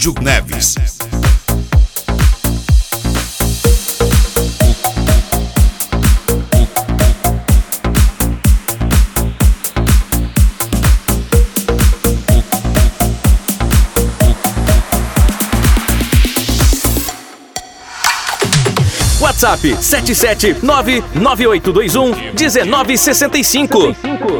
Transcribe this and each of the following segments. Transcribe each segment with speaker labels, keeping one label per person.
Speaker 1: Estúdio Neves.
Speaker 2: WhatsApp 77998211965.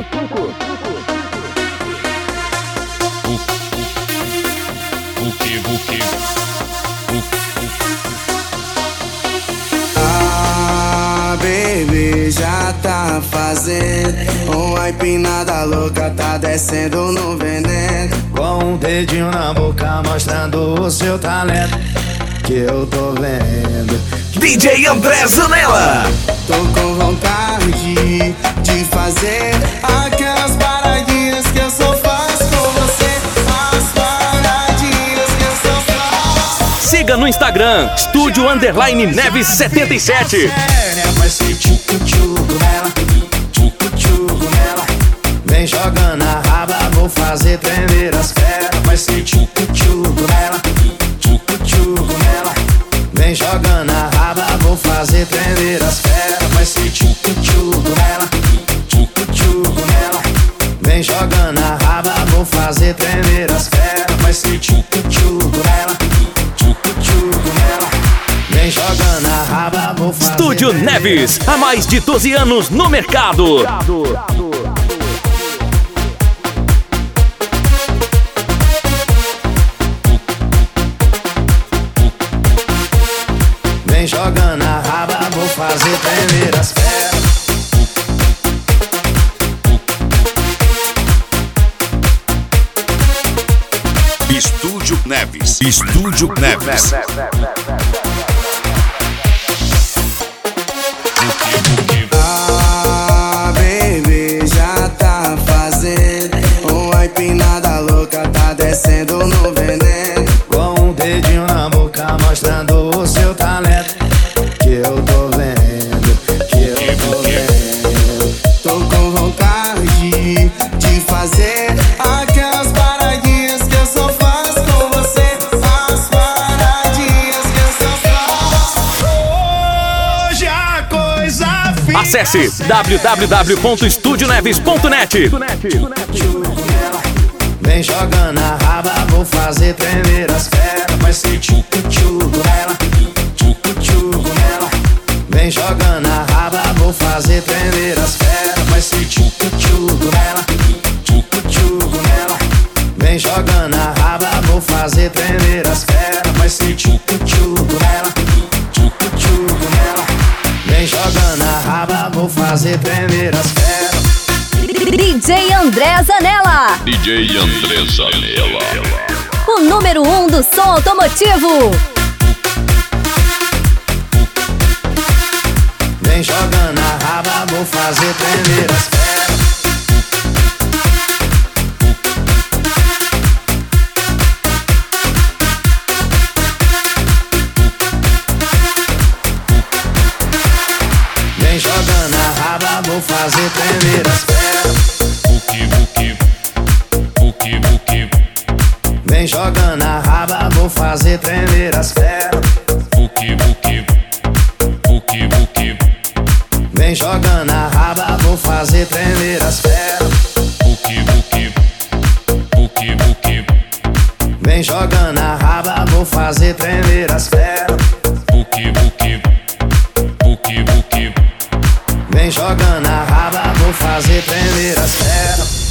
Speaker 3: Ah, baby, já tá fazendo uma empinada louca, tá descendo no veneno.
Speaker 4: Com um dedinho na boca mostrando o seu talento, que eu tô vendo.
Speaker 1: DJ André Zanella.
Speaker 3: Tô com vontade de fazer aquelas paradinhas que eu só faço com você. As paradinhas que eu só faço.
Speaker 2: Siga no Instagram, Estúdio_Neves77.
Speaker 4: Vai ser tchucu-tchucu nela, tchucu-tchucu nela. Vem jogando a raba, vou fazer tremer as pernas. Vai ser tchucu-tchucu nela, tchucu-tchucu nela. Vem jogando a raba, vou fazer tremer as pernas. Vai ser tchucu-tchucu nela, tchucu-tchucu nela. Vem jogando a raba, vou fazer tremer as pernas. Vai ser tchucu-tchucu nela, tchucu-tchucu nela. Vem jogando a raba, vou fazer
Speaker 2: Estúdio Neves, há mais de 12 anos no mercado.
Speaker 4: Vem jogando a raba, vou fazer tremer as pernas.
Speaker 1: Estúdio Neves. Estúdio Neves.
Speaker 3: Ah, baby, já tá fazendo uma empinada louca, tá descendo no veneno.
Speaker 4: Com um dedinho na boca mostrando o seu talento, que eu tô vendo, que eu tô vendo.
Speaker 3: Tô com vontade de fazer aquelas paradinhas que eu só faço com você. As paradinhas que eu só faço.
Speaker 4: Hoje a coisa fica.
Speaker 2: Acesse www.estudioneves.net.
Speaker 4: Vem jogando a raba, vou fazer tremer as pernas. Vai ser tchucu-tchucu nela, tchucu-tchucu nela. Vem jogando a raba, vou fazer tremer as pernas. Vai ser tchucu-tchucu nela, tchucu-tchucu nela. Vem jogando a raba, vou fazer tremer as pernas. Vai ser tchucu-tchucu nela, tchucu-tchucu nela. Vem jogando a raba, vou fazer tremer as pernas.
Speaker 5: DJ André Zanella,
Speaker 6: DJ André Zanella,
Speaker 5: o número 1 do som automotivo.
Speaker 4: Vem jogando a raba, vou fazer tremer as pernas. Vem jogando a raba, vou fazer tremer as pernas. Vem jogando a raba, vou fazer tremer as pernas. Vem jogando a raba, vou fazer tremer as pernas. Vem jogando a raba, vou fazer tremer as pernas. Vem jogando a raba, vou fazer tremer as pernas.